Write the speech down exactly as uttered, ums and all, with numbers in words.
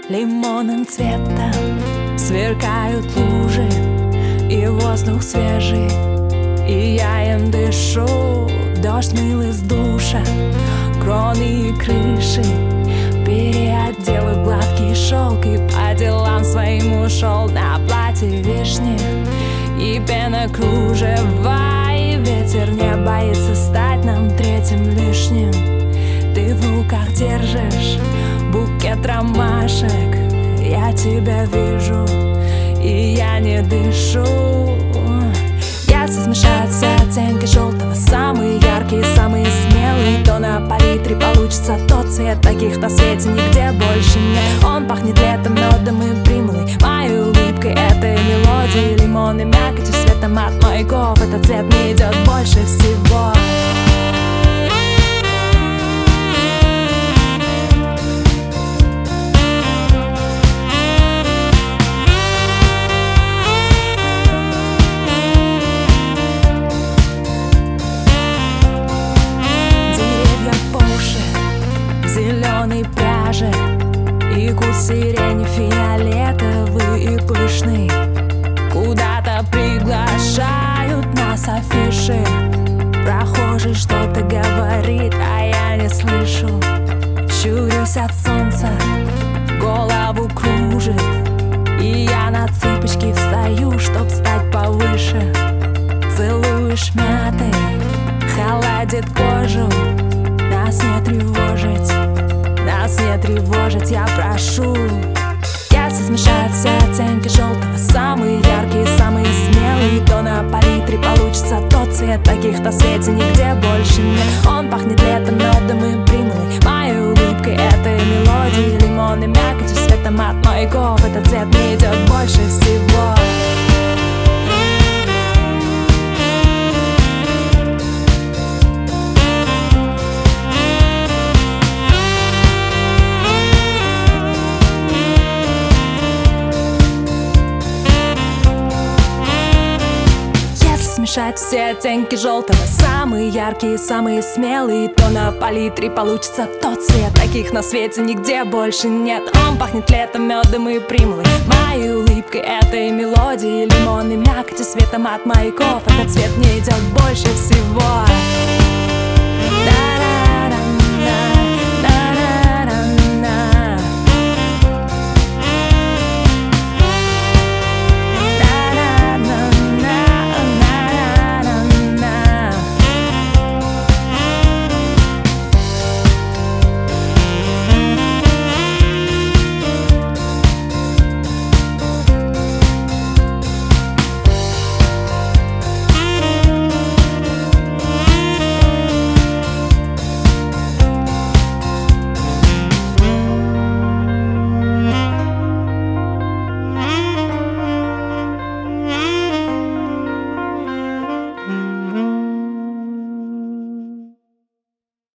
Лимонным цветом сверкают лужи, и воздух свежий, и я им дышу. Дождь мыл из душа кроны и крыши, переоделы гладкий шелк и по делам своим ушел. На платье вишни и пена кружева, и ветер не боится стать нам третьим лишним. Ты в руках держишь букет ромашек, я тебя вижу, и я не дышу. Если смешать все оттенки желтого, самые яркие, самые смелые, то на палитре получится тот цвет, таких на свете нигде больше нет. Он пахнет летом, медом и примулой, моей улыбкой, этой мелодией, лимонной мякотью, светом от маяков. Этот цвет мне идет больше всего. Зеленый пряжи и куст сирени фиолетовый и пышный куда-то приглашают нас афиши. Прохожий что-то говорит, а я не слышу. Щурюсь от солнца, голову кружит, и я на цыпочки встаю, чтоб стать повыше. Целуешь мятой, холодит кожу, нас не тревожить, нас не тревожить, я прошу. Если смешать все оттенки желтого, самые яркие, самые смелые, то на палитре получится тот цвет, таких на свете нигде больше нет. Он пахнет летом, медом и примулой, моей улыбкой, этой мелодией, лимонной мякотью, светом от маяков. Этот цвет мне идет больше всего. Смешать все оттенки желтого, самые яркие, самые смелые, то на палитре получится тот цвет, таких на свете нигде больше нет. Он пахнет летом, медом и примулой, моей улыбкой, этой мелодией, лимонной мякотью, светом от маяков. Этот цвет мне идет больше всего.